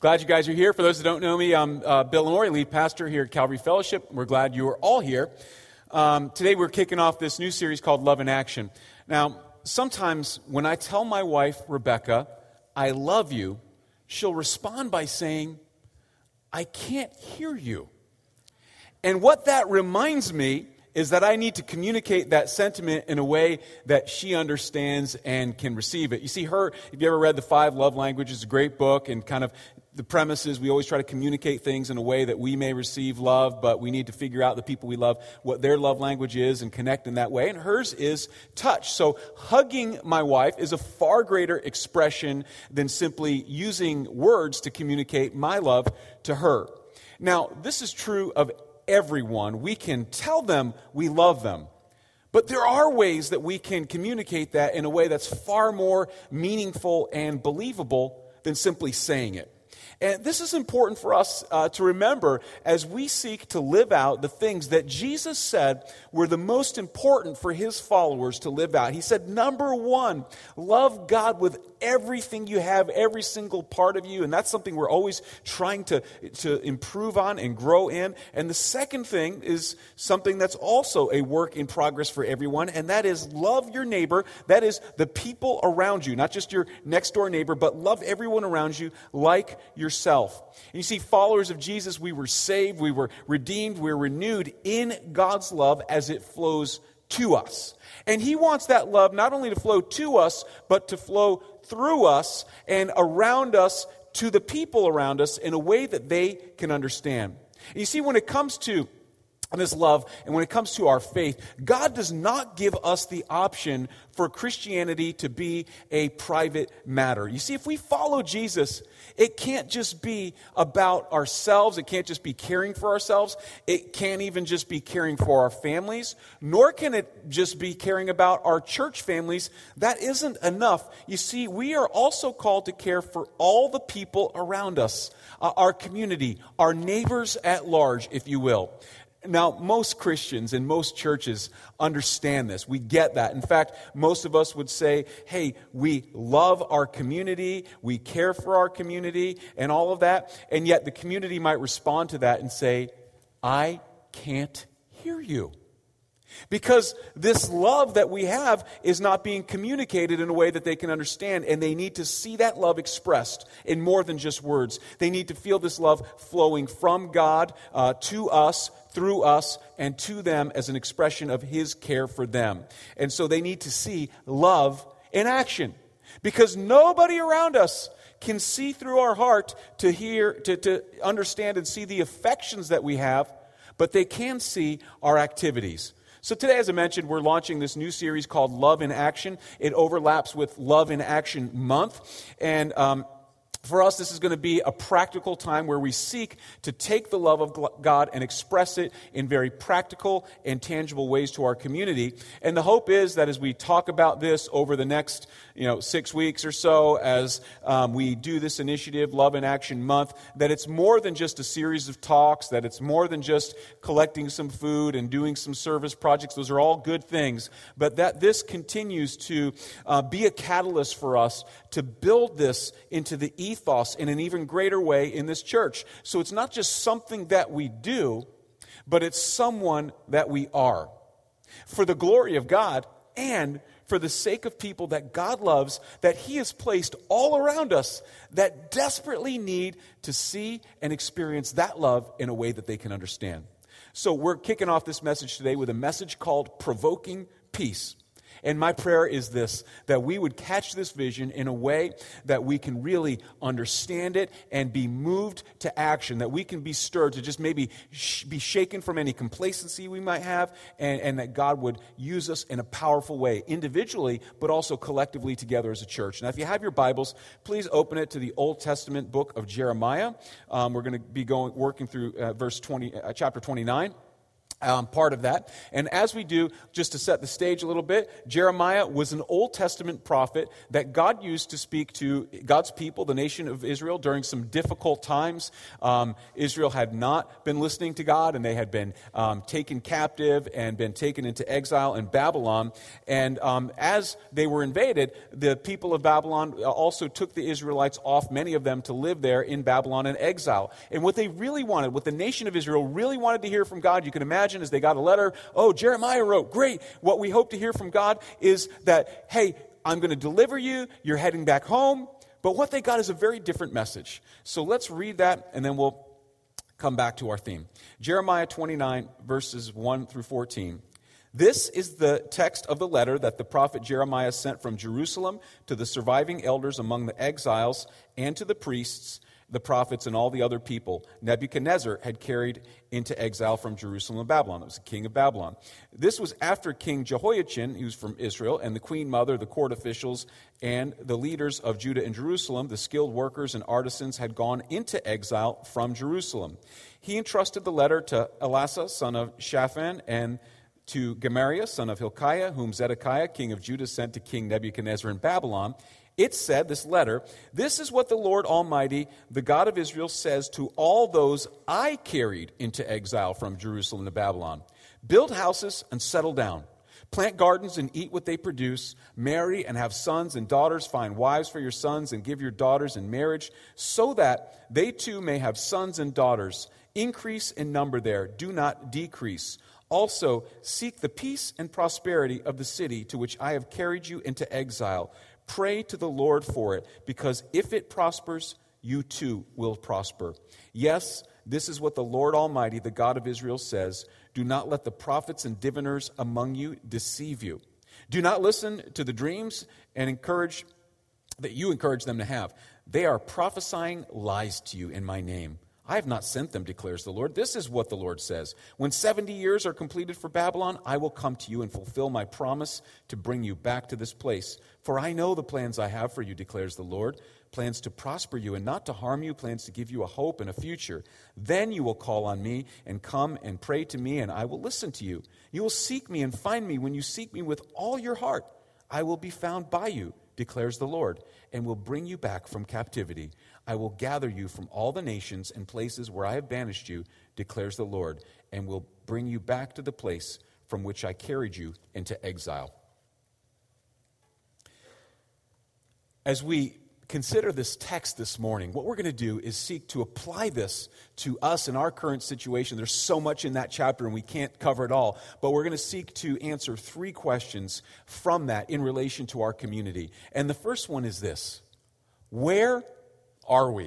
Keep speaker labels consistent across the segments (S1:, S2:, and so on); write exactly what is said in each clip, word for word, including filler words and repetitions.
S1: Glad you guys are here. For those that don't know me, I'm uh, Bill Lamore, lead pastor here at Calvary Fellowship. We're glad you are all here. Um, today we're kicking off this new series called Love in Action. Now, sometimes when I tell my wife, Rebecca, I love you, she'll respond by saying, I can't hear you. And what that reminds me is that I need to communicate that sentiment in a way that she understands and can receive it. You see, her, if you ever read The Five Love Languages, it's a great book, and kind of the premise is we always try to communicate things in a way that we may receive love, but we need to figure out the people we love, what their love language is, and connect in that way. And hers is touch. So hugging my wife is a far greater expression than simply using words to communicate my love to her. Now, this is true of everyone. We can tell them we love them. But there are ways that we can communicate that in a way that's far more meaningful and believable than simply saying it. And this is important for us uh, to remember as we seek to live out the things that Jesus said were the most important for his followers to live out. He said, number one, love God with everything you have, every single part of you. And that's something we're always trying to, to improve on and grow in. And the second thing is something that's also a work in progress for everyone, and that is love your neighbor. That is the people around you, not just your next door neighbor, but love everyone around you like yourself. And you see, followers of Jesus, we were saved, we were redeemed, we were renewed in God's love as it flows to us. And he wants that love not only to flow to us, but to flow through us and around us to the people around us in a way that they can understand. And you see, when it comes to this love and when it comes to our faith, God does not give us the option for Christianity to be a private matter. You see, if we follow Jesus, it can't just be about ourselves. It can't just be caring for ourselves. It can't even just be caring for our families, nor can it just be caring about our church families. That isn't enough. You see, we are also called to care for all the people around us, uh, our community, our neighbors at large, if you will. Now, most Christians and most churches understand this. We get that. In fact, most of us would say, hey, we love our community, we care for our community, and all of that. And yet the community might respond to that and say, I can't hear you. Because this love that we have is not being communicated in a way that they can understand, and they need to see that love expressed in more than just words. They need to feel this love flowing from God uh, to us, through us, and to them as an expression of his care for them. And so they need to see love in action. Because nobody around us can see through our heart to hear, to, to understand and see the affections that we have, but they can see our activities. So today, as I mentioned, we're launching this new series called Love in Action. It overlaps with Love in Action Month. And um, for us, this is going to be a practical time where we seek to take the love of God and express it in very practical and tangible ways to our community. And the hope is that as we talk about this over the next, you know, six weeks or so, as um, we do this initiative, Love in Action Month, that it's more than just a series of talks, that it's more than just collecting some food and doing some service projects. Those are all good things. But that this continues to uh, be a catalyst for us to build this into the ethos in an even greater way in this church. So it's not just something that we do, but it's someone that we are. For the glory of God and for the sake of people that God loves, that he has placed all around us that desperately need to see and experience that love in a way that they can understand. So we're kicking off this message today with a message called Provoking Peace. And my prayer is this, that we would catch this vision in a way that we can really understand it and be moved to action, that we can be stirred to just maybe sh- be shaken from any complacency we might have, and, and that God would use us in a powerful way, individually, but also collectively together as a church. Now, if you have your Bibles, please open it to the Old Testament book of Jeremiah. Um, we're going to be going working through uh, verse twenty, uh, chapter twenty-nine. Um, part of that. And as we do, just to set the stage a little bit, Jeremiah was an Old Testament prophet that God used to speak to God's people, the nation of Israel, during some difficult times. Um, Israel had not been listening to God, and they had been um, taken captive and been taken into exile in Babylon. And um, as they were invaded, the people of Babylon also took the Israelites off, many of them, to live there in Babylon in exile. And what they really wanted, what the nation of Israel really wanted to hear from God, you can imagine, as they got a letter, oh, Jeremiah wrote, great. What we hope to hear from God is that, hey, I'm going to deliver you. You're heading back home. But what they got is a very different message. So let's read that, and then we'll come back to our theme. Jeremiah twenty-nine, verses one through fourteen. This is the text of the letter that the prophet Jeremiah sent from Jerusalem to the surviving elders among the exiles and to the priests, the prophets, and all the other people Nebuchadnezzar had carried into exile from Jerusalem and Babylon. It was the king of Babylon. This was after King Jehoiachin, he was from Israel, and the queen mother, the court officials, and the leaders of Judah and Jerusalem, the skilled workers and artisans, had gone into exile from Jerusalem. He entrusted the letter to Elasah, son of Shaphan, and to Gemariah, son of Hilkiah, whom Zedekiah, king of Judah, sent to King Nebuchadnezzar in Babylon. It said, this letter, this is what the Lord Almighty, the God of Israel, says to all those I carried into exile from Jerusalem to Babylon. Build houses and settle down. Plant gardens and eat what they produce. Marry and have sons and daughters. Find wives for your sons and give your daughters in marriage, so that they too may have sons and daughters. Increase in number there. Do not decrease. Also, seek the peace and prosperity of the city to which I have carried you into exile. Pray to the Lord for it, because if it prospers, you too will prosper. Yes, this is what the Lord Almighty, the God of Israel, says. Do not let the prophets and diviners among you deceive you. Do not listen to the dreams and encourage that you encourage them to have. They are prophesying lies to you in my name. I have not sent them, declares the Lord. This is what the Lord says. When seventy years are completed for Babylon, I will come to you and fulfill my promise to bring you back to this place. For I know the plans I have for you, declares the Lord. Plans to prosper you and not to harm you, plans to give you a hope and a future. Then you will call on me and come and pray to me, and I will listen to you. You will seek me and find me when you seek me with all your heart. I will be found by you, declares the Lord, and will bring you back from captivity. I will gather you from all the nations and places where I have banished you, declares the Lord, and will bring you back to the place from which I carried you into exile. As we consider this text this morning, what we're going to do is seek to apply this to us in our current situation. There's so much in that chapter, and we can't cover it all, but we're going to seek to answer three questions from that in relation to our community. And the first one is this: where are we?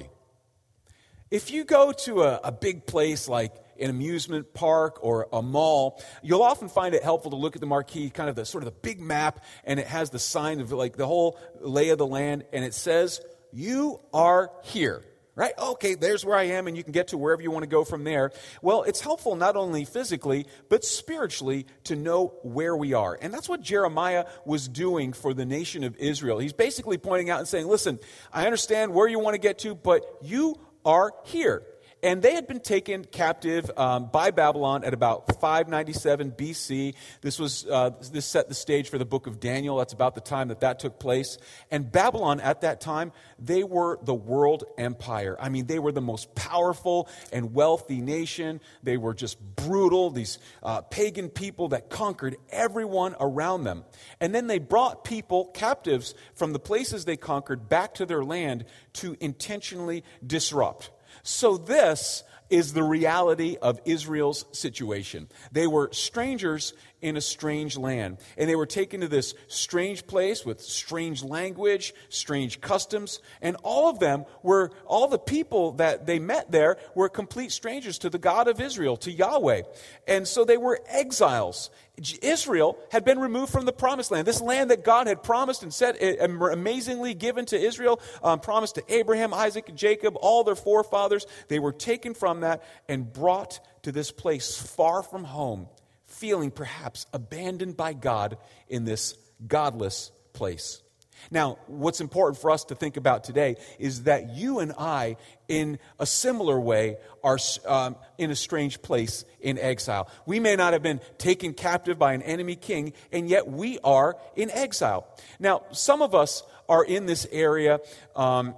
S1: If you go to a, a big place like an amusement park or a mall, you'll often find it helpful to look at the marquee, kind of the sort of the big map, and it has the sign of like the whole lay of the land, and it says, you are here. Right? Okay, there's where I am, and you can get to wherever you want to go from there. Well, it's helpful not only physically, but spiritually to know where we are. And that's what Jeremiah was doing for the nation of Israel. He's basically pointing out and saying, listen, I understand where you want to get to, but you are here. And they had been taken captive um, by Babylon at about five ninety-seven B C. This was uh, this set the stage for the book of Daniel. That's about the time that that took place. And Babylon at that time, they were the world empire. I mean, they were the most powerful and wealthy nation. They were just brutal, these uh, pagan people that conquered everyone around them. And then they brought people, captives, from the places they conquered back to their land to intentionally disrupt. So this is the reality of Israel's situation. They were strangers in a strange land, and they were taken to this strange place with strange language, strange customs, and all of them were, all the people that they met there were complete strangers to the God of Israel, to Yahweh. And so they were exiles. Israel had been removed from the promised land, this land that God had promised and said, amazingly given to Israel, um, promised to Abraham, Isaac, and Jacob, all their forefathers. They were taken from that and brought to this place far from home, feeling perhaps abandoned by God in this godless place. Now, what's important for us to think about today is that you and I, in a similar way, are um, in a strange place in exile. We may not have been taken captive by an enemy king, and yet we are in exile. Now, some of us are in this area, um,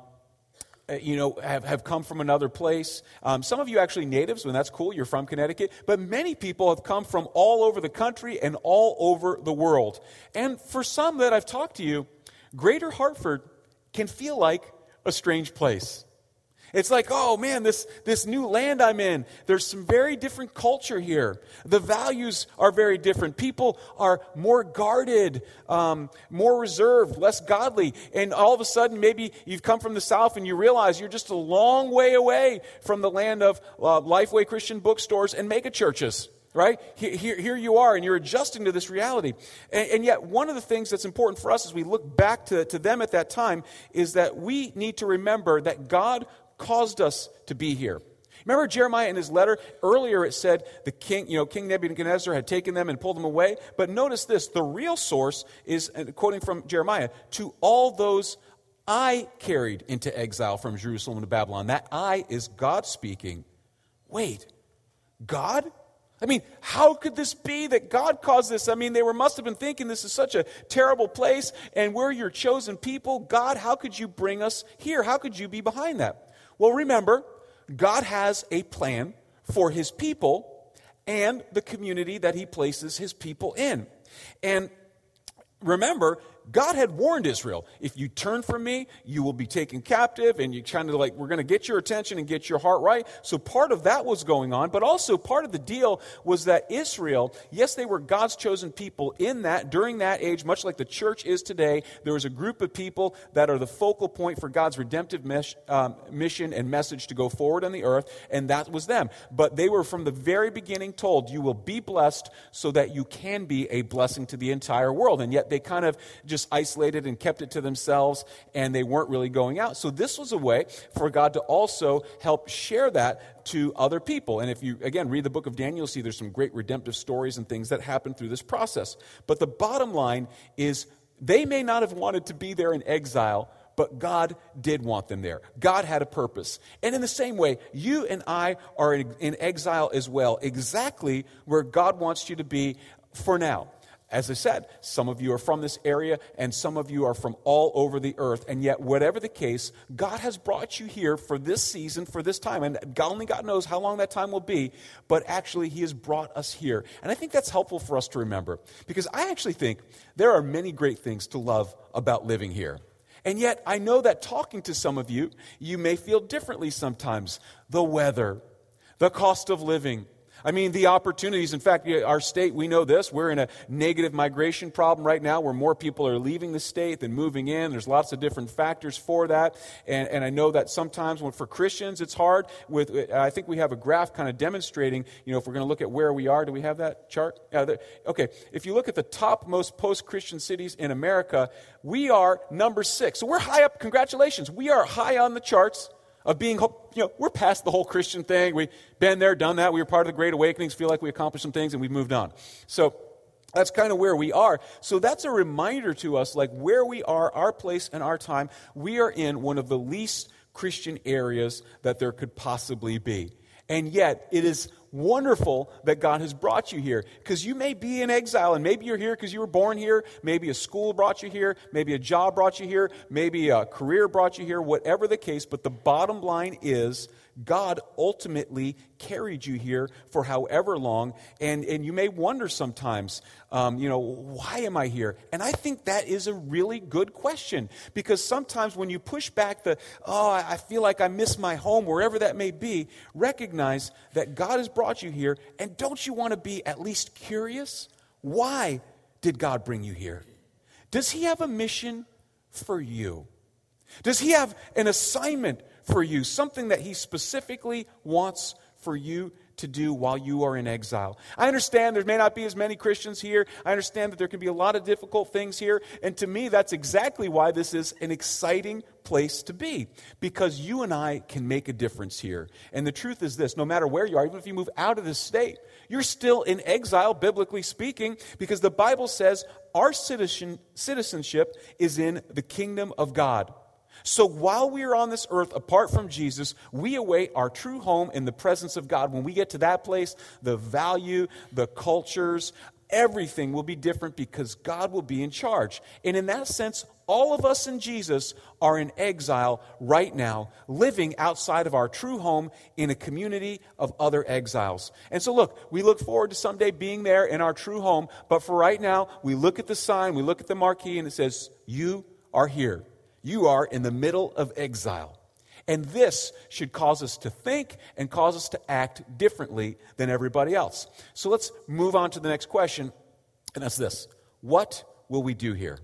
S1: you know, have, have come from another place. Um, some of you actually natives, and that's cool, you're from Connecticut. But many people have come from all over the country and all over the world. And for some that I've talked to you, Greater Hartford can feel like a strange place. It's like, oh man, this, this new land I'm in, there's some very different culture here. The values are very different. People are more guarded, um, more reserved, less godly. And all of a sudden, maybe you've come from the South and you realize you're just a long way away from the land of uh, Lifeway Christian bookstores and mega churches. Right? Here, here you are, and you're adjusting to this reality. And, and yet, one of the things that's important for us as we look back to, to them at that time is that we need to remember that God caused us to be here. Remember Jeremiah in his letter? Earlier it said the king, you know, King Nebuchadnezzar had taken them and pulled them away. But notice this, the real source is, quoting from Jeremiah, to all those I carried into exile from Jerusalem to Babylon. That I is God speaking. Wait, God? I mean, how could this be that God caused this? I mean, they were must have been thinking this is such a terrible place, and we're your chosen people. God, how could you bring us here? How could you be behind that? Well, remember, God has a plan for his people and the community that he places his people in. And remember, God had warned Israel, if you turn from me, you will be taken captive, and you kind of like, we're going to get your attention and get your heart right. So part of that was going on, but also part of the deal was that Israel, yes, they were God's chosen people in that, during that age, much like the church is today, there was a group of people that are the focal point for God's redemptive mes- um, mission and message to go forward on the earth, and that was them. But they were from the very beginning told, you will be blessed so that you can be a blessing to the entire world, and yet they kind of just isolated and kept it to themselves, and they weren't really going out. So this was a way for God to also help share that to other people. And if you, again, read the book of Daniel, you'll see there's some great redemptive stories and things that happen through this process. But the bottom line is they may not have wanted to be there in exile, but God did want them there. God had a purpose. And in the same way, you and I are in, in exile as well, exactly where God wants you to be for now. As I said, some of you are from this area, and some of you are from all over the earth. And yet, whatever the case, God has brought you here for this season, for this time. And God, only God knows how long that time will be. But actually, he has brought us here. And I think that's helpful for us to remember. Because I actually think there are many great things to love about living here. And yet, I know that talking to some of you, you may feel differently sometimes. The weather, the cost of living, I mean, the opportunities. In fact, our state, we know this. We're in a negative migration problem right now where more people are leaving the state than moving in. There's lots of different factors for that. And, and I know that sometimes when for Christians, it's hard. With I think we have a graph kind of demonstrating, you know, if we're going to look at where we are. Do we have that chart? Yeah, there, okay. If you look at the top most post-Christian cities in America, we are number six. So we're high up. Congratulations. We are high on the charts of being, you know, we're past the whole Christian thing. We've been there, done that. We were part of the Great Awakenings, feel like we accomplished some things, and we've moved on. So that's kind of where we are. So that's a reminder to us, like where we are, our place and our time. We are in one of the least Christian areas that there could possibly be. And yet, it is wonderful that God has brought you here. Because you may be in exile, and maybe you're here because you were born here. Maybe a school brought you here. Maybe a job brought you here. Maybe a career brought you here. Whatever the case, but the bottom line is God ultimately carried you here for however long. And, and you may wonder sometimes, um, you know, why am I here? And I think that is a really good question. Because sometimes when you push back the, oh, I feel like I miss my home, wherever that may be, recognize that God has brought you here. And don't you want to be at least curious? Why did God bring you here? Does he have a mission for you? Does he have an assignment for you, something that he specifically wants for you to do while you are in exile. I understand there may not be as many Christians here. I understand that there can be a lot of difficult things here. And to me, that's exactly why this is an exciting place to be. Because you and I can make a difference here. And the truth is this, no matter where you are, even if you move out of this state, you're still in exile, biblically speaking, because the Bible says our citizen, citizenship is in the kingdom of God. So while we are on this earth, apart from Jesus, we await our true home in the presence of God. When we get to that place, the value, the cultures, everything will be different because God will be in charge. And in that sense, all of us in Jesus are in exile right now, living outside of our true home in a community of other exiles. And so look, we look forward to someday being there in our true home. But for right now, we look at the sign, we look at the marquee, and it says, you are here. You are in the middle of exile. And this should cause us to think and cause us to act differently than everybody else. So let's move on to the next question, and that's this. What will we do here?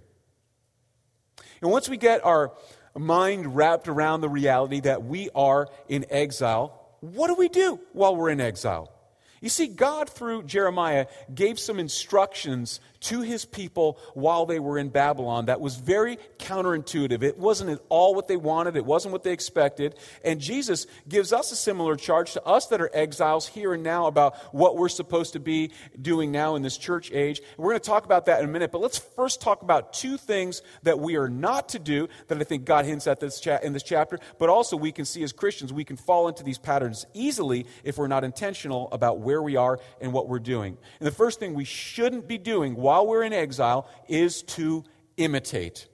S1: And once we get our mind wrapped around the reality that we are in exile, what do we do while we're in exile? You see, God, through Jeremiah, gave some instructions to his people while they were in Babylon that was very counterintuitive. It wasn't at all what they wanted. It wasn't what they expected. And Jesus gives us a similar charge to us that are exiles here and now about what we're supposed to be doing now in this church age. And we're going to talk about that in a minute. But let's first talk about two things that we are not to do that I think God hints at this cha- in this chapter. But also we can see as Christians, we can fall into these patterns easily if we're not intentional about where we are and what we're doing. And the first thing we shouldn't be doing while while we're in exile is to imitate.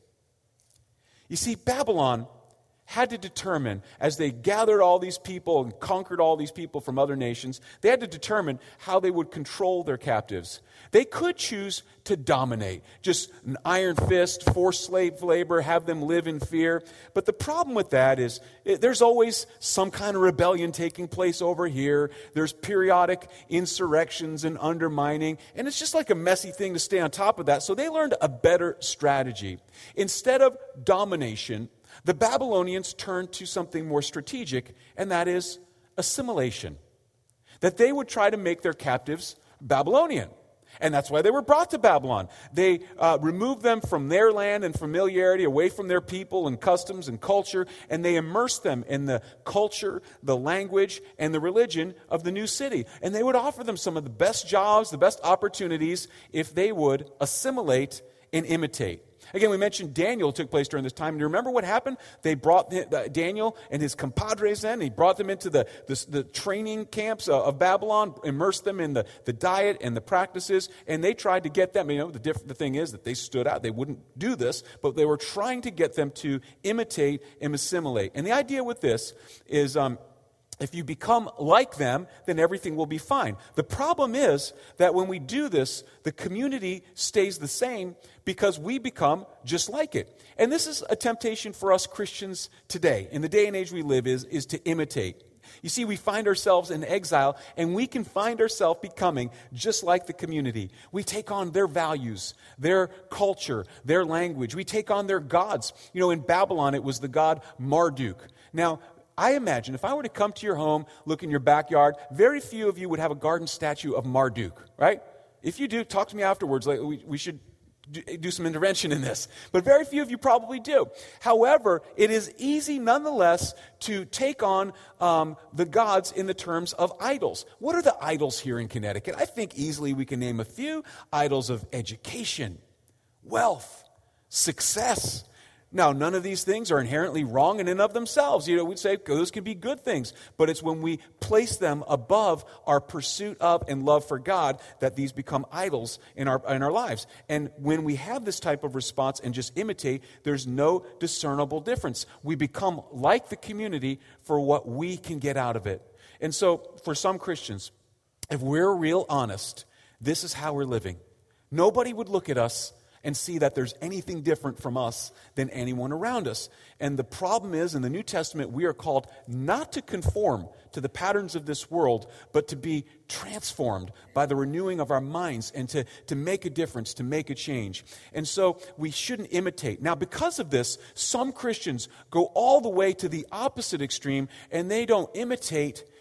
S1: You see, Babylon had to determine, as they gathered all these people and conquered all these people from other nations, they had to determine how they would control their captives. They could choose to dominate, just an iron fist, force slave labor, have them live in fear. But the problem with that is it, there's always some kind of rebellion taking place over here. There's periodic insurrections and undermining, and it's just like a messy thing to stay on top of that. So they learned a better strategy. Instead of domination, the Babylonians turned to something more strategic, and that is assimilation. That they would try to make their captives Babylonian. And that's why they were brought to Babylon. They uh, removed them from their land and familiarity, away from their people and customs and culture, and they immersed them in the culture, the language, and the religion of the new city. And they would offer them some of the best jobs, the best opportunities, if they would assimilate and imitate. Again, we mentioned Daniel took place during this time. And you remember what happened? They brought the, Daniel and his compadres in. He brought them into the, the, the training camps of Babylon, immersed them in the, the diet and the practices, and they tried to get them. You know, the, diff, the thing is that they stood out. They wouldn't do this, but they were trying to get them to imitate and assimilate. And the idea with this is um, if you become like them, then everything will be fine. The problem is that when we do this, the community stays the same because we become just like it. And this is a temptation for us Christians today. In the day and age we live is, is to imitate. You see, we find ourselves in exile, and we can find ourselves becoming just like the community. We take on their values, their culture, their language. We take on their gods. You know, in Babylon, it was the god Marduk. Now, I imagine if I were to come to your home, look in your backyard, very few of you would have a garden statue of Marduk, right? If you do, talk to me afterwards. Like we, we should do, do some intervention in this. But very few of you probably do. However, it is easy nonetheless to take on um, the gods in the terms of idols. What are the idols here in Connecticut? I think easily we can name a few. Idols of education, wealth, success. Now, none of these things are inherently wrong in and of themselves. You know, we'd say those can be good things. But it's when we place them above our pursuit of and love for God that these become idols in our in our lives. And when we have this type of response and just imitate, there's no discernible difference. We become like the community for what we can get out of it. And so, for some Christians, if we're real honest, this is how we're living. Nobody would look at us and see that there's anything different from us than anyone around us. And the problem is, in the New Testament, we are called not to conform to the patterns of this world, but to be transformed by the renewing of our minds and to, to make a difference, to make a change. And so we shouldn't imitate. Now, because of this, some Christians go all the way to the opposite extreme, and they don't imitate,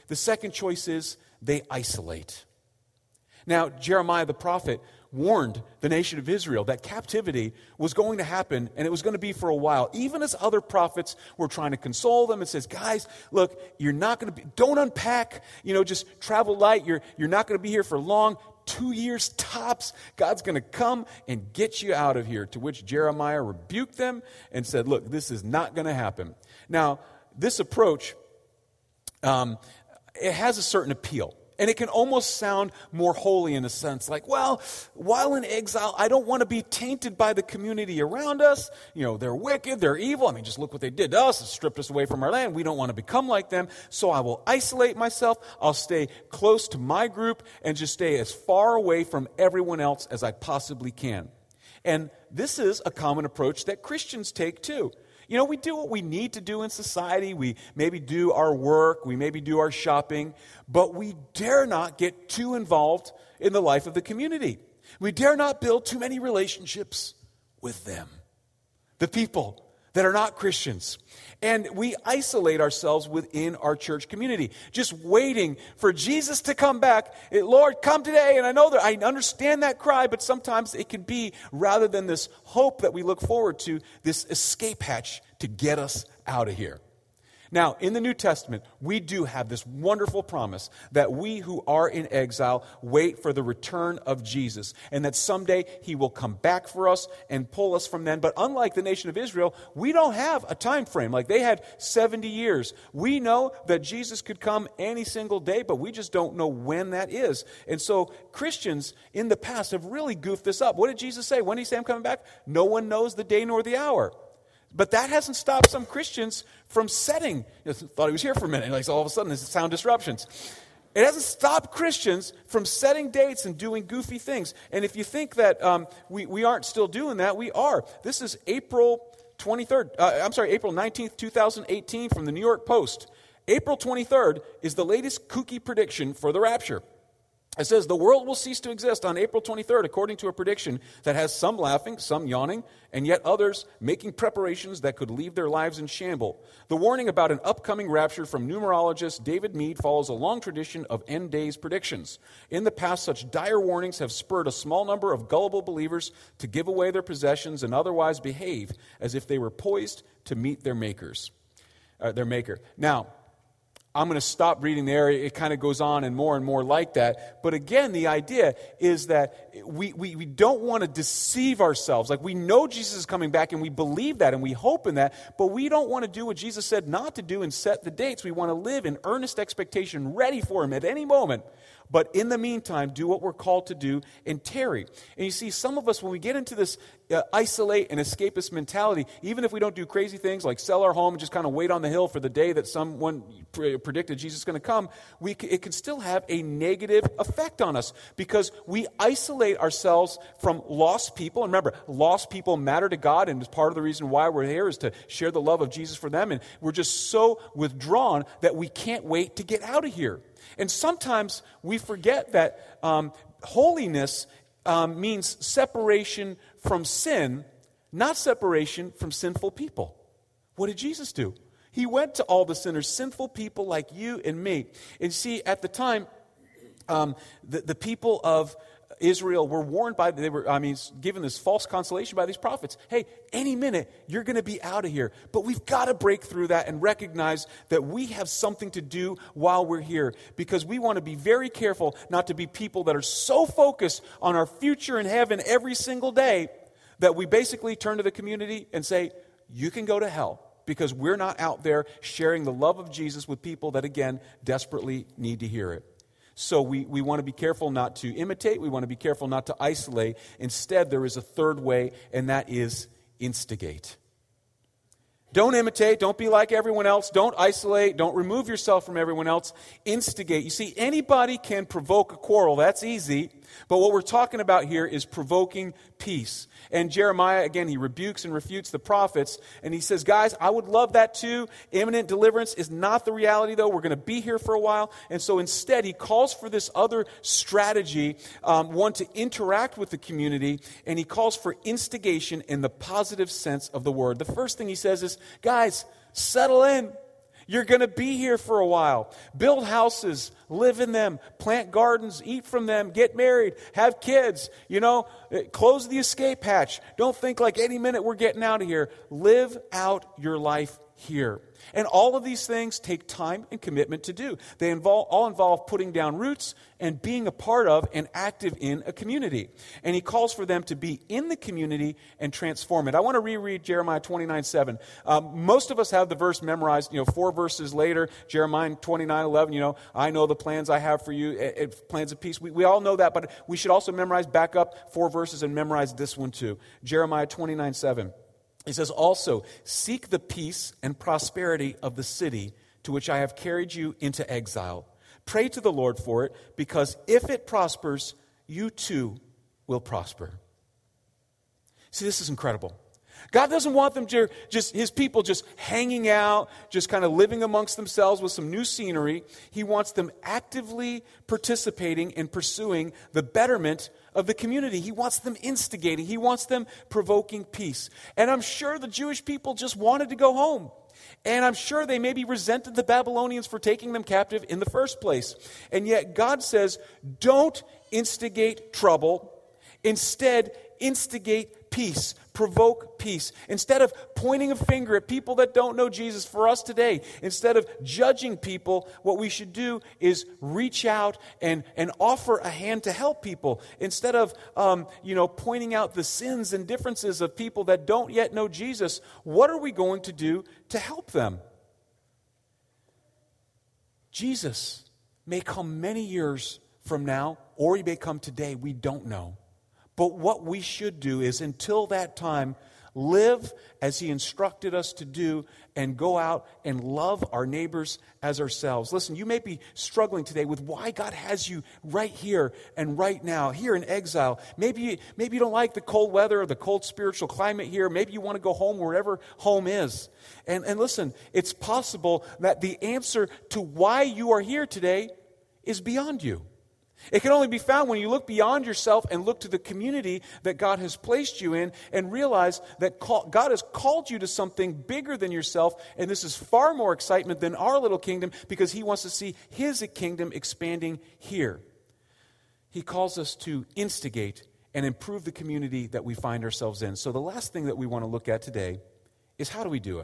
S1: The second choice is they isolate. Now, Jeremiah the prophet warned the nation of Israel that captivity was going to happen, and it was going to be for a while. Even as other prophets were trying to console them and says, guys, look, you're not going to be, don't unpack, you know, just travel light. You're, you're not going to be here for long. Two years tops. God's going to come and get you out of here. To which Jeremiah rebuked them and said, look, this is not going to happen. Now, this approach, um, it has a certain appeal. And it can almost sound more holy in a sense, like, well, while in exile, I don't want to be tainted by the community around us. You know, they're wicked, they're evil. I mean, just look what they did to us. It stripped us away from our land. We don't want to become like them. So I will isolate myself. I'll stay close to my group and just stay as far away from everyone else as I possibly can. And this is a common approach that Christians take too. You know, we do what we need to do in society. We maybe do our work. We maybe do our shopping. But we dare not get too involved in the life of the community. We dare not build too many relationships with them, the people that are not Christians. And we isolate ourselves within our church community, just waiting for Jesus to come back. Lord, come today. And I know that I understand that cry, but sometimes it can be, rather than this hope that we look forward to, this escape hatch to get us out of here. Now, in the New Testament, we do have this wonderful promise that we who are in exile wait for the return of Jesus, and that someday he will come back for us and pull us from then. But unlike the nation of Israel, we don't have a time frame. Like they had seventy years. We know that Jesus could come any single day, but we just don't know when that is. And so Christians in the past have really goofed this up. What did Jesus say? When did he say I'm coming back? No one knows the day nor the hour. But that hasn't stopped some Christians from setting. You know, thought he was here for a minute. Like, so all of a sudden, there's sound disruptions. It hasn't stopped Christians from setting dates and doing goofy things. And if you think that um, we, we aren't still doing that, we are. This is April twenty-third. Uh, I'm sorry, April nineteenth, twenty eighteen from the New York Post. April twenty-third is the latest kooky prediction for the rapture. It says, the world will cease to exist on April twenty-third, according to a prediction that has some laughing, some yawning, and yet others making preparations that could leave their lives in shamble. The warning about an upcoming rapture from numerologist David Meade follows a long tradition of end days predictions. In the past, such dire warnings have spurred a small number of gullible believers to give away their possessions and otherwise behave as if they were poised to meet their makers, uh, their maker. Now, I'm going to stop reading there. It kind of goes on and more and more like that. But again, the idea is that we, we, we don't want to deceive ourselves. Like, we know Jesus is coming back and we believe that and we hope in that, but we don't want to do what Jesus said not to do and set the dates. We want to live in earnest expectation, ready for him at any moment. But in the meantime, do what we're called to do and tarry. And you see, some of us, when we get into this uh, isolate and escapist mentality, even if we don't do crazy things like sell our home and just kind of wait on the hill for the day that someone pre- predicted Jesus is going to come, we c- it can still have a negative effect on us because we isolate ourselves from lost people. And remember, lost people matter to God, and it's part of the reason why we're here is to share the love of Jesus for them. And we're just so withdrawn that we can't wait to get out of here. And sometimes we forget that um, holiness um, means separation from sin, not separation from sinful people. What did Jesus do? He went to all the sinners, sinful people like you and me. And see, at the time, um, the, the people of Israel were warned by, they were, I mean, given this false consolation by these prophets. Hey, any minute, you're going to be out of here. But we've got to break through that and recognize that we have something to do while we're here. Because we want to be very careful not to be people that are so focused on our future in heaven every single day that we basically turn to the community and say, you can go to hell. Because we're not out there sharing the love of Jesus with people that, again, desperately need to hear it. So we, we want to be careful not to imitate. We want to be careful not to isolate. Instead, there is a third way, and that is instigate. Don't imitate. Don't be like everyone else. Don't isolate. Don't remove yourself from everyone else. Instigate. You see, anybody can provoke a quarrel. That's easy. But what we're talking about here is provoking peace. And Jeremiah, again, he rebukes and refutes the prophets. And he says, guys, I would love that too. Imminent deliverance is not the reality, though. We're going to be here for a while. And so instead, he calls for this other strategy, um, one to interact with the community. And he calls for instigation in the positive sense of the word. The first thing he says is, guys, settle in. You're going to be here for a while. Build houses, live in them, plant gardens, eat from them, get married, have kids, you know, close the escape hatch. Don't think like any minute we're getting out of here. Live out your life here. And all of these things take time and commitment to do. They involve, all involve putting down roots and being a part of and active in a community. And he calls for them to be in the community and transform it. I want to reread Jeremiah twenty-nine seven. Um, most of us have the verse memorized, you know, four verses later, Jeremiah twenty-nine eleven, you know, I know the plans I have for you, it, it, plans of peace. We, we all know that, but we should also memorize, back up four verses and memorize this one too. Jeremiah twenty-nine seven. He says, also, seek the peace and prosperity of the city to which I have carried you into exile. Pray to the Lord for it, because if it prospers, you too will prosper. See, this is incredible. God doesn't want them to just, his people just hanging out, just kind of living amongst themselves with some new scenery. He wants them actively participating and pursuing the betterment of the community. He wants them instigating. He wants them provoking peace. And I'm sure the Jewish people just wanted to go home. And I'm sure they maybe resented the Babylonians for taking them captive in the first place. And yet God says, don't instigate trouble. Instead, instigate peace. Provoke peace. Instead of pointing a finger at people that don't know Jesus, for us today, instead of judging people, what we should do is reach out and, and offer a hand to help people. Instead of um, you know, pointing out the sins and differences of people that don't yet know Jesus, what are we going to do to help them? Jesus may come many years from now, or he may come today. We don't know. But what we should do is, until that time, live as he instructed us to do and go out and love our neighbors as ourselves. Listen, you may be struggling today with why God has you right here and right now, here in exile. Maybe you, maybe you don't like the cold weather or the cold spiritual climate here. Maybe you want to go home wherever home is. And, and listen, it's possible that the answer to why you are here today is beyond you. It can only be found when you look beyond yourself and look to the community that God has placed you in and realize that call, God has called you to something bigger than yourself, and this is far more excitement than our little kingdom, because he wants to see his kingdom expanding here. He calls us to instigate and improve the community that we find ourselves in. So the last thing that we want to look at today is, how do we do it?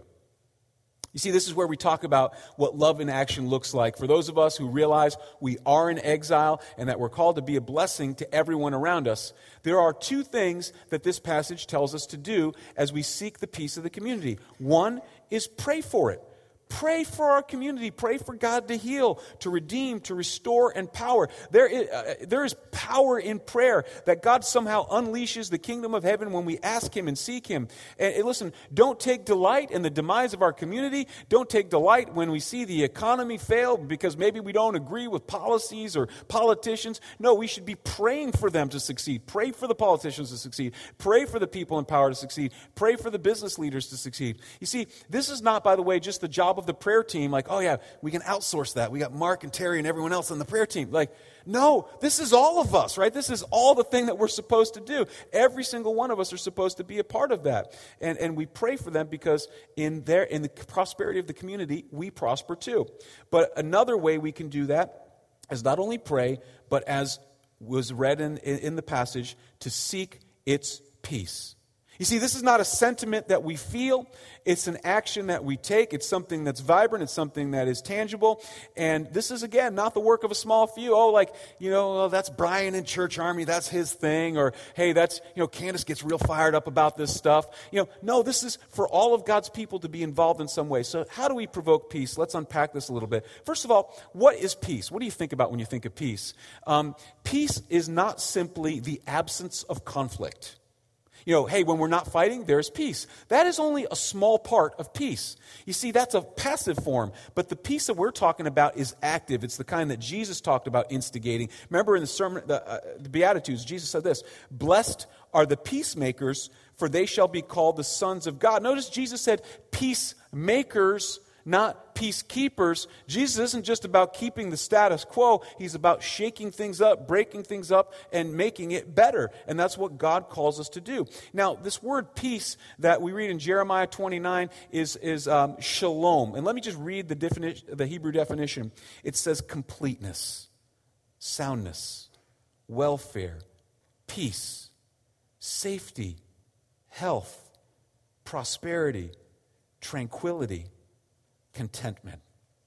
S1: You see, this is where we talk about what love in action looks like. For those of us who realize we are in exile and that we're called to be a blessing to everyone around us, there are two things that this passage tells us to do as we seek the peace of the community. One is pray for it. Pray for our community. Pray for God to heal, to redeem, to restore, and power. There is, uh, there is power in prayer, that God somehow unleashes the kingdom of heaven when we ask him and seek him. And, and listen, don't take delight in the demise of our community. Don't take delight when we see the economy fail because maybe we don't agree with policies or politicians. No, we should be praying for them to succeed. Pray for the politicians to succeed. Pray for the people in power to succeed. Pray for the business leaders to succeed. You see, this is not, by the way, just the job of the prayer team, like, oh yeah, we can outsource that. We got Mark and Terry and everyone else on the prayer team. Like, no, this is all of us, right? This is all the thing that we're supposed to do. Every single one of us are supposed to be a part of that. And and we pray for them because in their in the prosperity of the community, we prosper too. But another way we can do that is not only pray, but as was read in, in, in the passage, to seek its peace. You see, this is not a sentiment that we feel. It's an action that we take. It's something that's vibrant. It's something that is tangible. And this is, again, not the work of a small few. Oh, like, you know, oh, that's Brian in Church Army. That's his thing. Or, hey, that's, you know, Candace gets real fired up about this stuff. You know, no, this is for all of God's people to be involved in some way. So how do we provoke peace? Let's unpack this a little bit. First of all, what is peace? What do you think about when you think of peace? Um, peace is not simply the absence of conflict. You know, hey, when we're not fighting, there's peace. That is only a small part of peace. You see, that's a passive form. But the peace that we're talking about is active. It's the kind that Jesus talked about instigating. Remember in the sermon, the, uh, the Beatitudes, Jesus said this, "Blessed are the peacemakers, for they shall be called the sons of God." Notice Jesus said peacemakers, not peacekeepers. Jesus isn't just about keeping the status quo. He's about shaking things up, breaking things up, and making it better. And that's what God calls us to do. Now, this word peace that we read in Jeremiah twenty-nine is, is um, shalom. And let me just read the, definition, the Hebrew definition. It says completeness, soundness, welfare, peace, safety, health, prosperity, tranquility, contentment.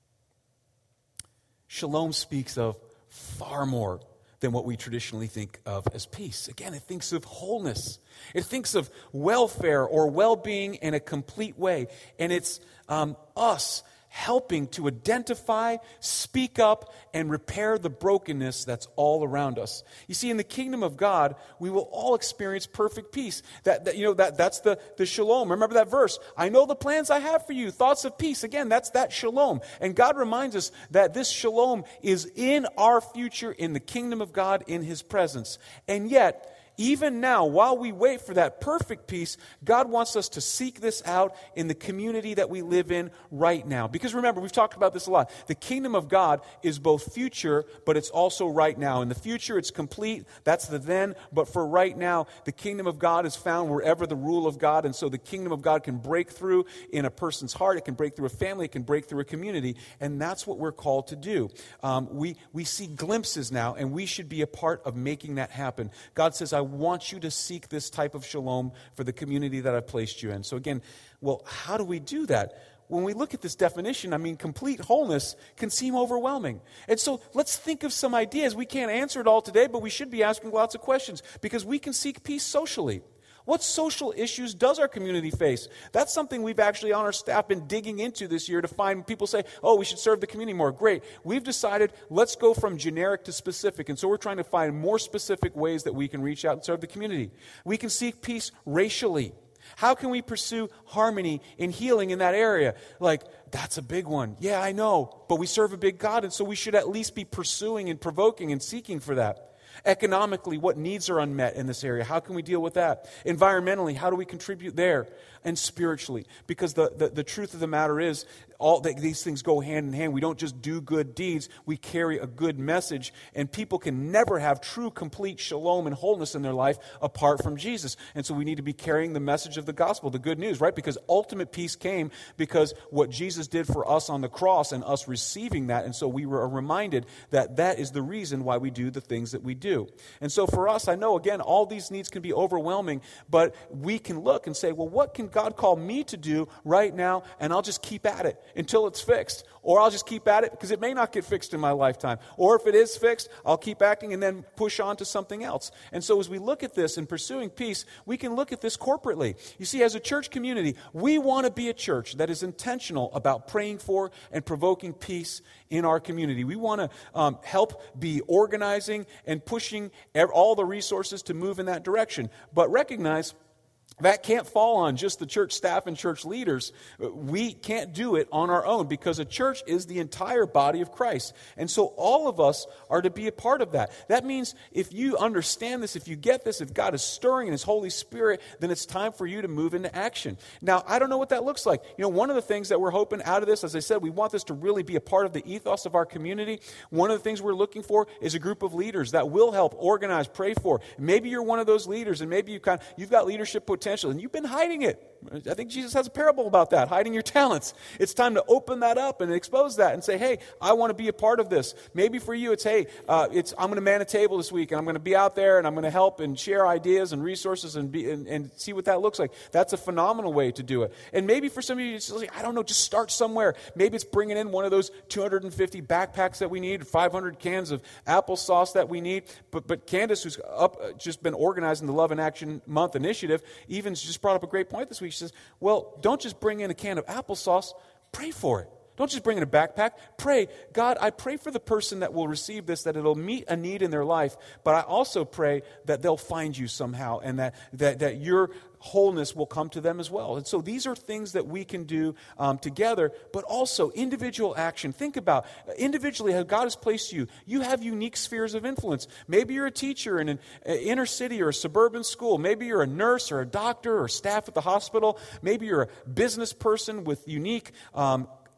S1: Shalom speaks of far more than what we traditionally think of as peace. Again, it thinks of wholeness. It thinks of welfare or well-being in a complete way. And it's um, us helping to identify, speak up, and repair the brokenness that's all around us. You see, in the kingdom of God, we will all experience perfect peace. That, that you know, that that's the, the shalom. Remember that verse. I know the plans I have for you, thoughts of peace. Again, that's that shalom. And God reminds us that this shalom is in our future in the kingdom of God, in His presence. And yet, even now, while we wait for that perfect peace, God wants us to seek this out in the community that we live in right now. Because remember, we've talked about this a lot. The kingdom of God is both future, but it's also right now. In the future, it's complete. That's the then. But for right now, the kingdom of God is found wherever the rule of God. And so the kingdom of God can break through in a person's heart. It can break through a family. It can break through a community. And that's what we're called to do. Um, we, we see glimpses now, and we should be a part of making that happen. God says, I want you to seek this type of shalom for the community that I've placed you in. So again, well, how do we do that? When we look at this definition, I mean, complete wholeness can seem overwhelming. And so let's think of some ideas. We can't answer it all today, but we should be asking lots of questions because we can seek peace socially. What social issues does our community face? That's something we've actually on our staff been digging into this year to find. People say, oh, we should serve the community more. Great. We've decided let's go from generic to specific. And so we're trying to find more specific ways that we can reach out and serve the community. We can seek peace racially. How can we pursue harmony and healing in that area? Like, that's a big one. Yeah, I know. But we serve a big God, and so we should at least be pursuing and provoking and seeking for that. Economically, what needs are unmet in this area? How can we deal with that? Environmentally, how do we contribute there? And spiritually, because the, the, the truth of the matter is, all the, these things go hand in hand. We don't just do good deeds, we carry a good message, and people can never have true, complete shalom and wholeness in their life apart from Jesus. And so we need to be carrying the message of the gospel, the good news, right? Because ultimate peace came because what Jesus did for us on the cross and us receiving that, and so we were reminded that that is the reason why we do the things that we do. And so for us, I know, again, all these needs can be overwhelming, but we can look and say, well, what can God call me to do right now? And I'll just keep at it until it's fixed. Or I'll just keep at it because it may not get fixed in my lifetime. Or if it is fixed, I'll keep acting and then push on to something else. And so as we look at this and pursuing peace, we can look at this corporately. You see, as a church community, we want to be a church that is intentional about praying for and provoking peace in our community. We want to um, help be organizing and pushing all the resources to move in that direction. But recognize that can't fall on just the church staff and church leaders. We can't do it on our own because a church is the entire body of Christ. And so all of us are to be a part of that. That means if you understand this, if you get this, if God is stirring in His Holy Spirit, then it's time for you to move into action. Now, I don't know what that looks like. You know, one of the things that we're hoping out of this, as I said, we want this to really be a part of the ethos of our community. One of the things we're looking for is a group of leaders that will help organize, pray for. Maybe you're one of those leaders, and maybe you kind of, you've got leadership potential. And you've been hiding it. I think Jesus has a parable about that, hiding your talents. It's time to open that up and expose that and say, hey, I want to be a part of this. Maybe for you it's, hey, uh, it's I'm going to man a table this week, and I'm going to be out there, and I'm going to help and share ideas and resources and, be, and, and see what that looks like. That's a phenomenal way to do it. And maybe for some of you, it's like, I don't know, just start somewhere. Maybe it's bringing in one of those two hundred fifty backpacks that we need, five hundred cans of applesauce that we need. But, but Candace, who's up, just been organizing the Love in Action Month initiative, even just brought up a great point this week. She says, well, don't just bring in a can of applesauce, pray for it. Don't just bring in a backpack. Pray, God, I pray for the person that will receive this, that it'll meet a need in their life, but I also pray that they'll find you somehow and that that, that your wholeness will come to them as well. And so these are things that we can do um, together, but also individual action. Think about uh, individually how God has placed you. You have unique spheres of influence. Maybe you're a teacher in an uh, inner city or a suburban school. Maybe you're a nurse or a doctor or staff at the hospital. Maybe you're a business person with unique um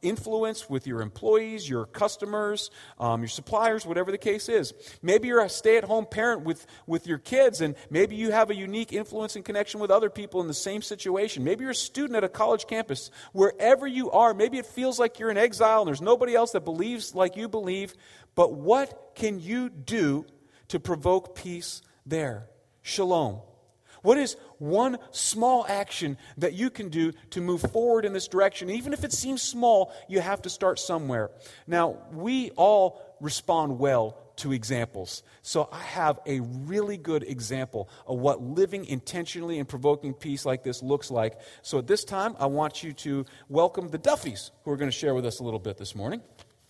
S1: influence with your employees, your customers, um, your suppliers, whatever the case is. Maybe you're a stay-at-home parent with, with your kids, and maybe you have a unique influence and connection with other people in the same situation. Maybe you're a student at a college campus. Wherever you are, maybe it feels like you're in exile and there's nobody else that believes like you believe. But what can you do to provoke peace there? Shalom. What is one small action that you can do to move forward in this direction? Even if it seems small, you have to start somewhere. Now, we all respond well to examples. So I have a really good example of what living intentionally and provoking peace like this looks like. So at this time, I want you to welcome the Duffys, who are going to share with us a little bit this morning.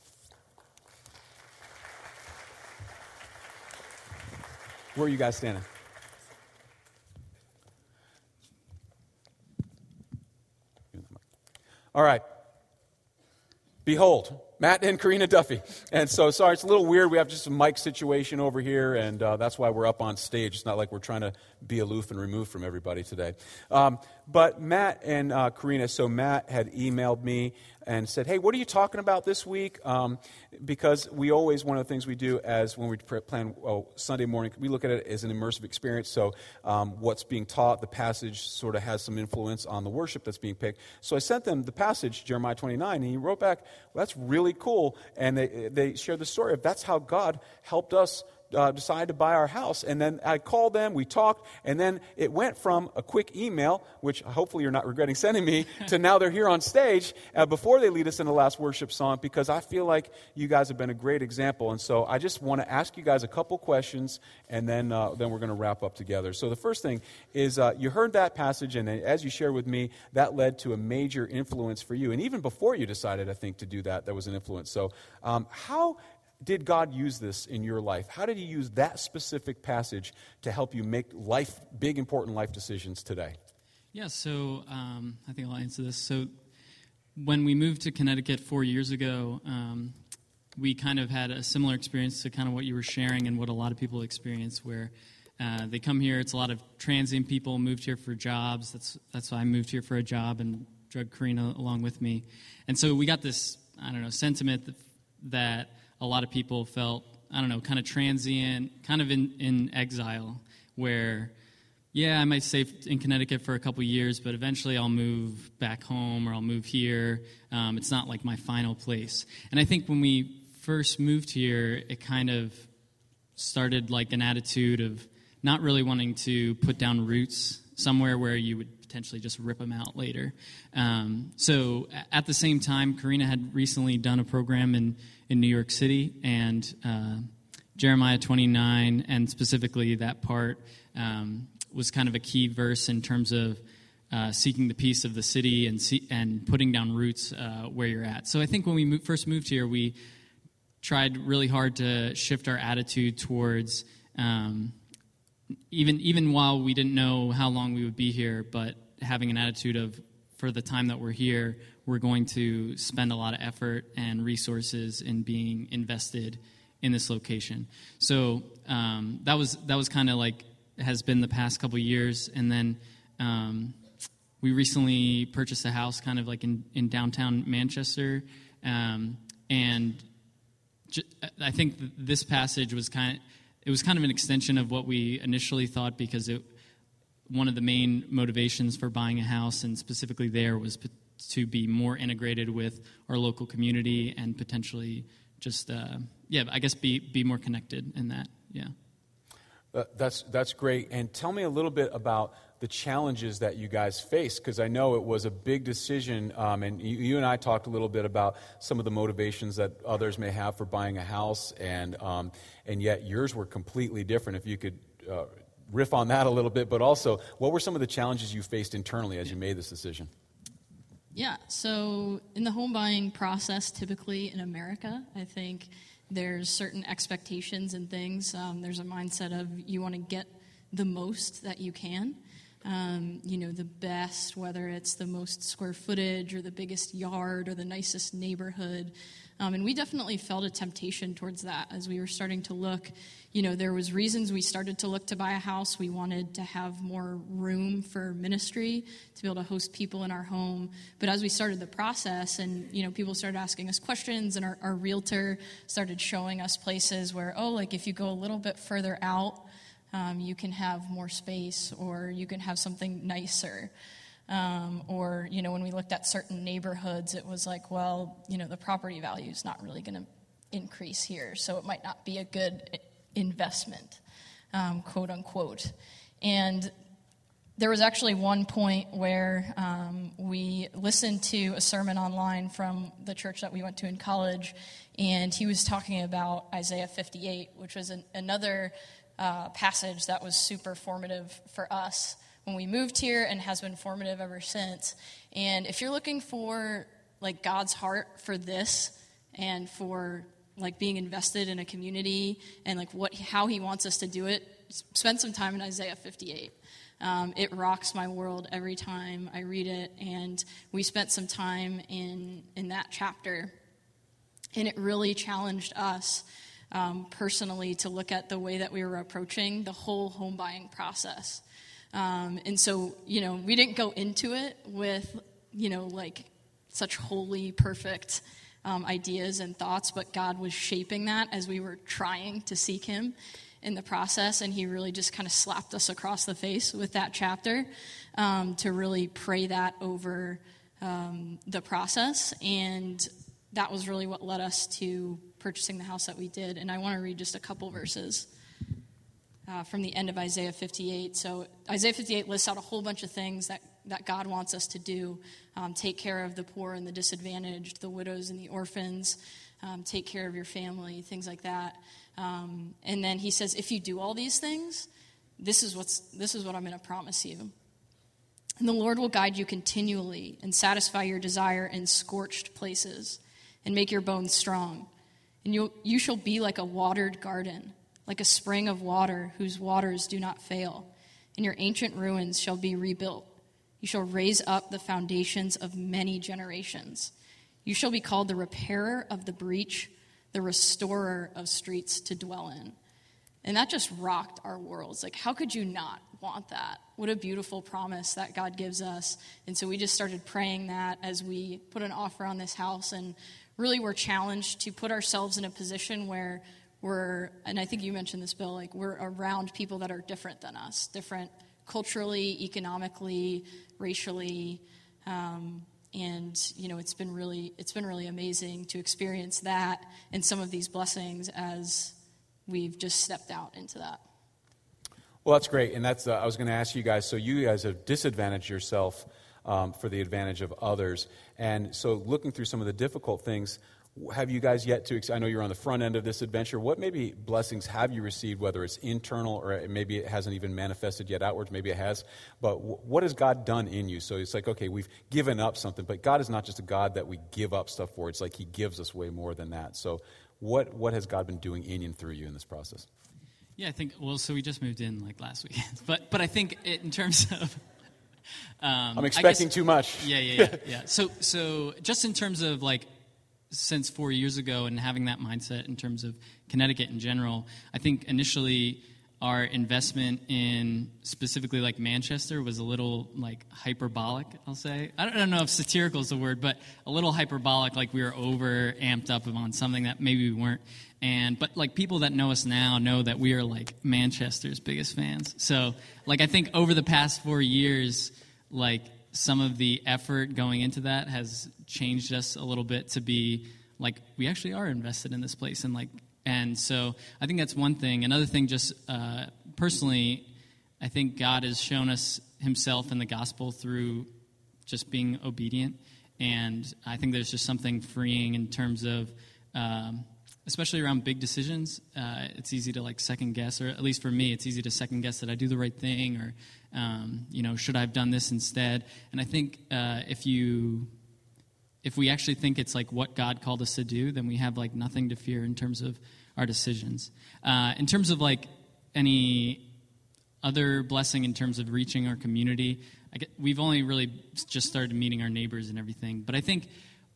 S1: Where are you guys standing? All right. Behold, Matt and Karina Duffy. And so, sorry, it's a little weird. We have just a mic situation over here, and uh, that's why we're up on stage. It's not like we're trying to be aloof and removed from everybody today. Um, but Matt and uh, Karina, so Matt had emailed me and said, hey, what are you talking about this week? Um, because we always, one of the things we do as when we plan oh, Sunday morning, we look at it as an immersive experience. So um, what's being taught, the passage sort of has some influence on the worship that's being picked. So I sent them the passage, Jeremiah twenty-nine, and he wrote back, well, that's really cool. And they, they shared the story of that's how God helped us Uh, decided to buy our house. And then I called them, we talked, and then it went from a quick email, which hopefully you're not regretting sending me, to now they're here on stage uh, before they lead us in the last worship song, because I feel like you guys have been a great example. And so I just want to ask you guys a couple questions, and then uh, then we're going to wrap up together. So the first thing is uh, you heard that passage, and as you shared with me, that led to a major influence for you. And even before you decided, I think, to do that, there was an influence. So um, how did God use this in your life? How did he use that specific passage to help you make life, big, important life decisions today?
S2: Yeah, so um, I think I'll answer this. So when we moved to Connecticut four years ago, um, we kind of had a similar experience to kind of what you were sharing and what a lot of people experience, where uh, they come here, it's a lot of transient people moved here for jobs. That's, that's why I moved here for a job and drug Karina along with me. And so we got this, I don't know, sentiment that, that a lot of people felt, I don't know, kind of transient, kind of in, in exile, where, yeah, I might stay in Connecticut for a couple years, but eventually I'll move back home or I'll move here. Um, it's not like my final place. And I think when we first moved here, it kind of started like an attitude of not really wanting to put down roots somewhere where you would potentially just rip them out later. Um, so at the same time, Karina had recently done a program in, in New York City, and uh, Jeremiah twenty-nine, and specifically that part, um, was kind of a key verse in terms of uh, seeking the peace of the city and see, and putting down roots uh, where you're at. So I think when we mo- first moved here, we tried really hard to shift our attitude towards um, even even while we didn't know how long we would be here, but having an attitude of, for the time that we're here, we're going to spend a lot of effort and resources in being invested in this location. So um, that was that was kind of like has been the past couple of years, and then um, we recently purchased a house kind of like in, in downtown Manchester, um, and j- I think this passage was kind of, it was kind of an extension of what we initially thought, because it, one of the main motivations for buying a house, and specifically there, was p- to be more integrated with our local community and potentially just, uh, yeah, I guess be be more connected in that, yeah.
S1: Uh, that's that's great. And tell me a little bit about the challenges that you guys faced, because I know it was a big decision, um, and you, you and I talked a little bit about some of the motivations that others may have for buying a house, and um, and yet yours were completely different. If you could uh, riff on that a little bit, but also, what were some of the challenges you faced internally as you made this decision?
S3: Yeah, so in the home buying process, typically in America, I think there's certain expectations and things. Um, there's a mindset of you want to get the most that you can. Um, you know, the best, whether it's the most square footage or the biggest yard or the nicest neighborhood. Um, and we definitely felt a temptation towards that as we were starting to look. You know, there was reasons we started to look to buy a house. We wanted to have more room for ministry, to be able to host people in our home. But as we started the process and, you know, people started asking us questions, and our, our realtor started showing us places where, oh, like if you go a little bit further out, um, you can have more space, or you can have something nicer. Um, or, you know, when we looked at certain neighborhoods, it was like, well, you know, the property value is not really going to increase here, so it might not be a good investment, um, quote unquote. And there was actually one point where um, we listened to a sermon online from the church that we went to in college, and he was talking about Isaiah fifty-eight, which was an, another uh, passage that was super formative for us when we moved here and has been formative ever since. And if you're looking for like God's heart for this and for like being invested in a community and like what how he wants us to do it, spend some time in Isaiah fifty-eight. Um, it rocks my world every time I read it, and we spent some time in in that chapter, and it really challenged us um, personally to look at the way that we were approaching the whole home buying process. Um, and so, you know, we didn't go into it with, you know, like such holy, perfect um, ideas and thoughts, but God was shaping that as we were trying to seek him in the process, and he really just kind of slapped us across the face with that chapter um, to really pray that over um, the process, and that was really what led us to purchasing the house that we did. And I want to read just a couple verses Uh, from the end of Isaiah fifty-eight. So Isaiah fifty-eight lists out a whole bunch of things that, that God wants us to do. Um, take care of the poor and the disadvantaged, the widows and the orphans, um, take care of your family, things like that. Um, and then he says, if you do all these things, this is what's this is what I'm going to promise you. And the Lord will guide you continually and satisfy your desire in scorched places and make your bones strong. And you you shall be like a watered garden, like a spring of water whose waters do not fail, and your ancient ruins shall be rebuilt. You shall raise up the foundations of many generations. You shall be called the repairer of the breach, the restorer of streets to dwell in. And that just rocked our worlds. Like, how could you not want that? What a beautiful promise that God gives us. And so we just started praying that as we put an offer on this house, and really we're challenged to put ourselves in a position where we're, and I think you mentioned this, Bill, like we're around people that are different than us, different culturally, economically, racially, um, and you know it's been really it's been really amazing to experience that and some of these blessings as we've just stepped out into that.
S1: Well, that's great, and that's uh, I was going to ask you guys. So you guys have disadvantaged yourself um, for the advantage of others, and so looking through some of the difficult things. Have you guys yet to, I know you're on the front end of this adventure, what maybe blessings have you received, whether it's internal or maybe it hasn't even manifested yet outwards, maybe it has, but what has God done in you? So it's like, okay, we've given up something, but God is not just a God that we give up stuff for, it's like he gives us way more than that. So what what has God been doing in and through you in this process?
S2: Yeah, I think, well, so we just moved in like last week, but but I think it, in terms of... Um,
S1: I'm expecting
S2: guess,
S1: too much.
S2: Yeah, yeah, yeah, yeah. So So just in terms of like, since four years ago and having that mindset in terms of Connecticut in general, I think initially our investment in specifically like Manchester was a little like hyperbolic, I'll say. I don't, I don't know if satirical is the word, but a little hyperbolic, like we were over amped up on something that maybe we weren't. And but like people that know us now know that we are like Manchester's biggest fans. So like I think over the past four years, like some of the effort going into that has changed us a little bit to be like, we actually are invested in this place. And like, and so I think that's one thing. Another thing, just uh, personally, I think God has shown us himself in the gospel through just being obedient. And I think there's just something freeing in terms of, um, especially around big decisions. Uh, it's easy to like second guess, or at least for me, it's easy to second guess that I do the right thing, or Um, you know, should I have done this instead? And I think uh, if you, if we actually think it's like what God called us to do, then we have like nothing to fear in terms of our decisions. Uh, in terms of like any other blessing in terms of reaching our community, I get, we've only really just started meeting our neighbors and everything. But I think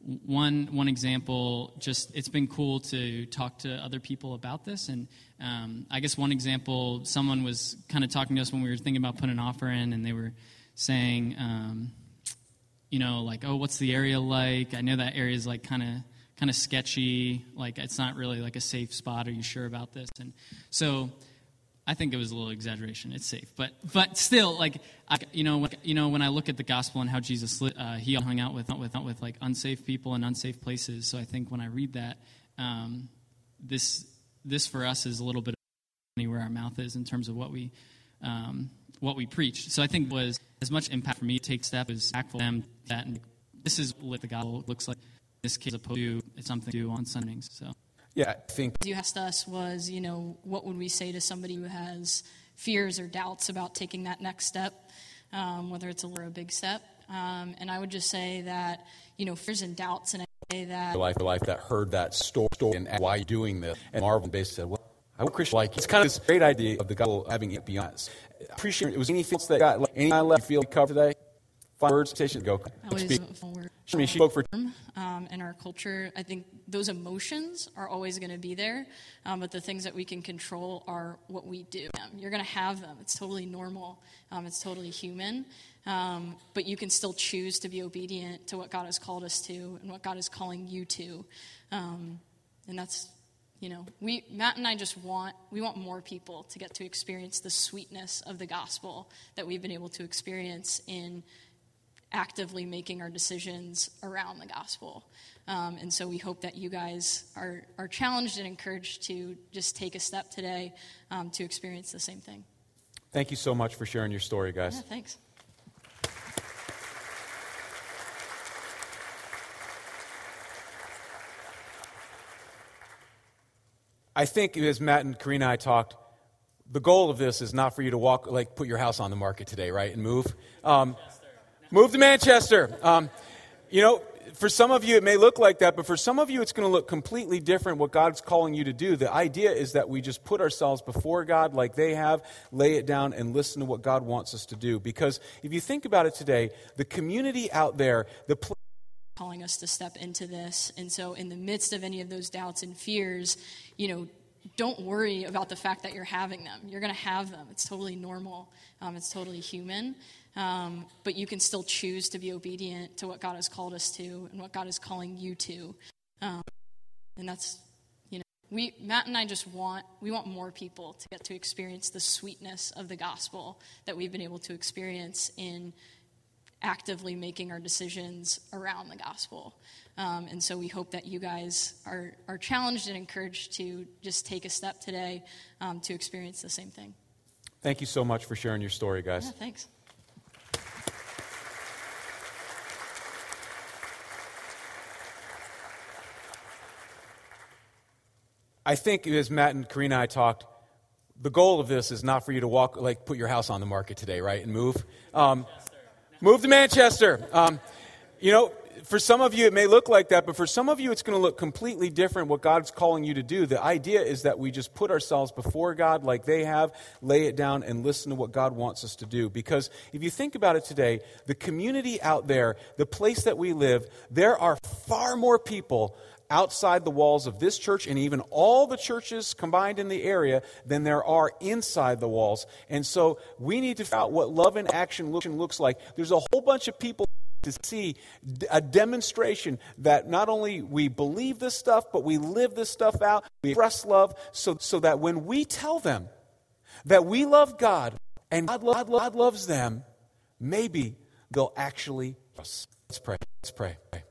S2: one one example, just it's been cool to talk to other people about this. And um, I guess one example, someone was kind of talking to us when we were thinking about putting an offer in, and they were saying, um, you know, like, oh, what's the area like? I know that area is like kind of kind of sketchy. Like, it's not really like a safe spot. Are you sure about this? And so I think it was a little exaggeration. It's safe, but but still, like, I, you know, when, you know, when I look at the gospel and how Jesus uh, he hung out with with with like unsafe people in unsafe places. So I think when I read that, um, this this for us is a little bit of where our mouth is in terms of what we um, what we preach. So I think was as much impact for me to take step as impactful them that and this is what the gospel looks like. In this case, opposed to it's something to do on Sundays. So.
S1: Yeah, I think
S3: You asked us was, you know, what would we say to somebody who has fears or doubts about taking that next step, um, whether it's a little or a big step. Um, and I would just say that, you know, fears and doubts, and I say that
S1: life, life that heard that story and why you're doing this, and Marvel basically said, well, I would Christian like it's kind of this great idea of the gospel having it beyond us. I appreciate it. Was anything else that got like any I left feel covered today? Five words, station go.
S3: always a word.
S1: I mean, she spoke for.
S3: Um, in our culture, I think those emotions are always going to be there, um, but the things that we can control are what we do. You're going to have them. It's totally normal. Um, it's totally human. Um, but you can still choose to be obedient to what God has called us to and what God is calling you to. Um, and that's, you know, we Matt and I just want, we want more people to get to experience the sweetness of the gospel that we've been able to experience in actively making our decisions around the gospel. Um, and so we hope that you guys are, are challenged and encouraged to just take a step today um, to experience the same thing.
S1: Thank you so much for sharing your story, guys.
S3: Yeah, thanks.
S1: I think as Matt and Karina and I talked, the goal of this is not for you to walk, like put your house on the market today, right, and move. Um, move to Manchester. Um, you know, for some of you it may look like that, but for some of you it's going to look completely different what God's calling you to do. The idea is that we just put ourselves before God like they have, lay it down, and listen to what God wants us to do. Because if you think about it today, the community out there, the pl-
S3: calling us to step into this. And so in the midst of any of those doubts and fears, you know, don't worry about the fact that you're having them. You're going to have them. It's totally normal. Um, it's totally human. Um, but you can still choose to be obedient to what God has called us to and what God is calling you to. Um, and that's, you know, we Matt and I just want, we want more people to get to experience the sweetness of the gospel that we've been able to experience in actively making our decisions around the gospel. Um, and so we hope that you guys are, are challenged and encouraged to just take a step today um, to experience the same thing.
S1: Thank you so much for sharing your story, guys.
S3: Yeah, thanks.
S1: I think as Matt and Karina and I talked, the goal of this is not for you to walk, like put your house on the market today, right, and move. Um, move to Manchester. Um, you know, for some of you it may look like that, but for some of you it's going to look completely different what God's calling you to do. The idea is that we just put ourselves before God like they have, lay it down, and listen to what God wants us to do. Because if you think about it today, the community out there, the place that we live, there are far more people outside the walls of this church and even all the churches combined in the area than there are inside the walls. And so we need to figure out what love in action looks like. There's a whole bunch of people to see a demonstration that not only we believe this stuff, but we live this stuff out. We express love so, so that when we tell them that we love God and God, God, God loves them, maybe they'll actually. Let's pray. Let's pray.